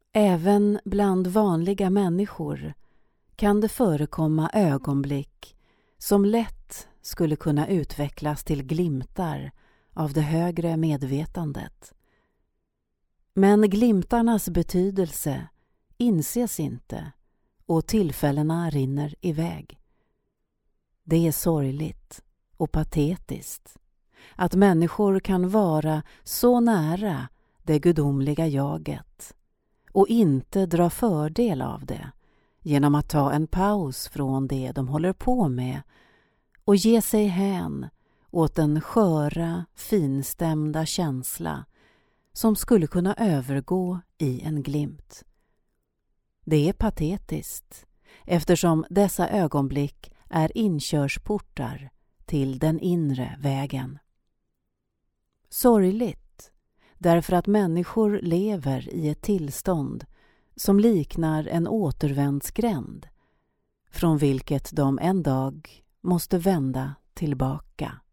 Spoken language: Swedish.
Även bland vanliga människor kan det förekomma ögonblick som lätt skulle kunna utvecklas till glimtar av det högre medvetandet. Men glimtarnas betydelse inses inte och tillfällena rinner iväg. Det är sorgligt och patetiskt att människor kan vara så nära det gudomliga jaget och inte dra fördel av det genom att ta en paus från det de håller på med och ge sig hän åt den sköra, finstämda känsla som skulle kunna övergå i en glimt. Det är patetiskt eftersom dessa ögonblick är inkörsportar till den inre vägen. Sorgligt därför att människor lever i ett tillstånd som liknar en återvändsgränd från vilket de en dag måste vända tillbaka.